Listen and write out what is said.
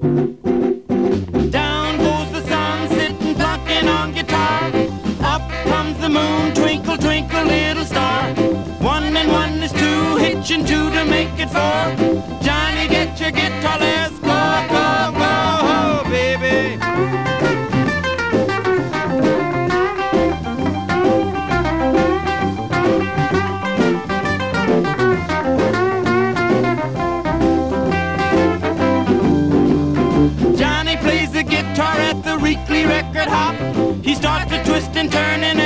Down goes the sun, sitting plucking on guitar. Up comes the moon, twinkle, twinkle, little star. One and one is two, hitching two to make it four. Johnny, get your guitar, let's go, go, go, oh, baby. Johnny plays the guitar at the weekly record hop. He starts to twist and turn and